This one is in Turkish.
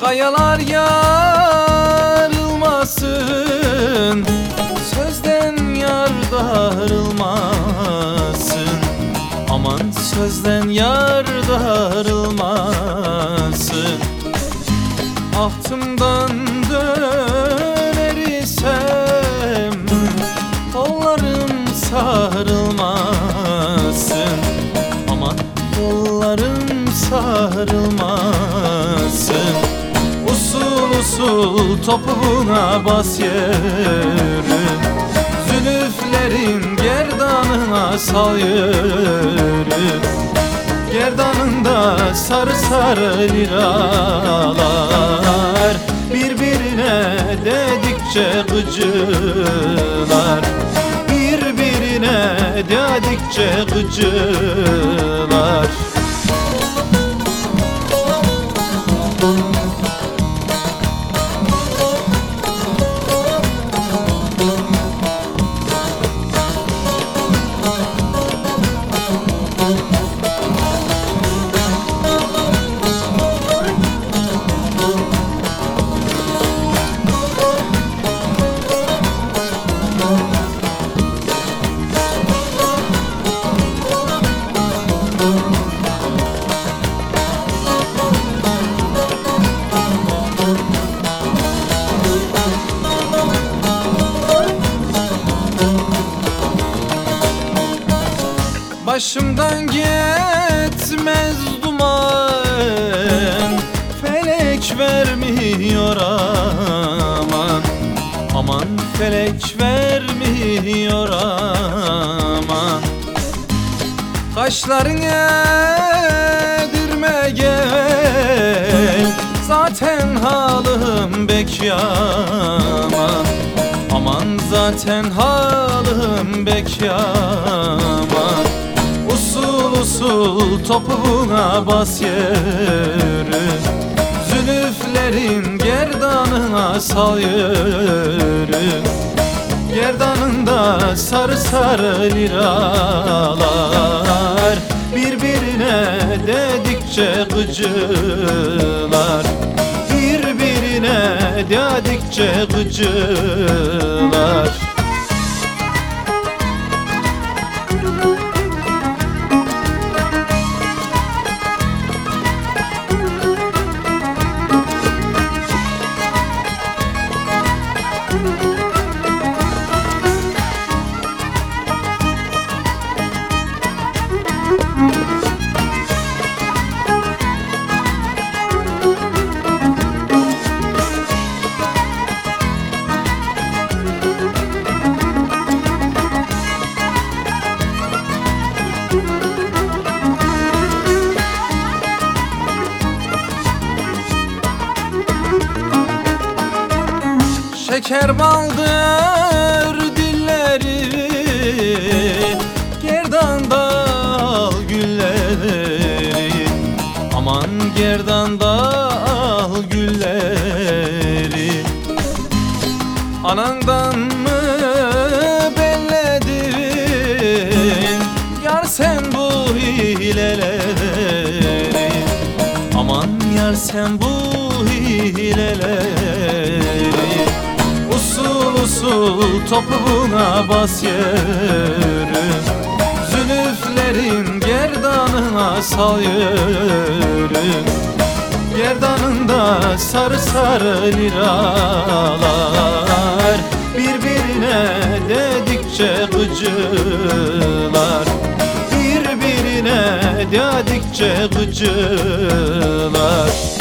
Kayalar yarılmasın, sözden yar darılmasın. Aman sözden yar darılmasın. Ahtımdan döner isem kollarım sarılmasın. Aman kollarım sarılmasın. Usul usul topuğuna bas yürü, zülüflerin gerdanına sal yürü. Gerdanında sarı sarı liralar, birbirine dedikçe gıcılar. Birbirine dedikçe gıcılar. Başımdan gitmez duman, felek vermiyor aman. Aman felek vermiyor aman. Kaşların edirme gel, zaten halım bek yaman. Aman zaten halım bek yaman. Usul usul topuğuna bas yürü, zülüflerin gerdanına sal yürü. Gerdanında sarı sarı liralar, birbirine dedikçe gıcılar. Birbirine dedikçe gıcılar. Şeker baldır dilleri, gerdanda al gülleri. Aman gerdanda al gülleri. Anandan mı belledin yar sen bu hileleri? Aman yar sen bu hileleri. Usul usul topuğuna bas yürü, zülüflerin gerdanına sal yürü. Gerdanında sarı sarı liralar, birbirine dedikçe gıcılar. Birbirine dedikçe gıcılar.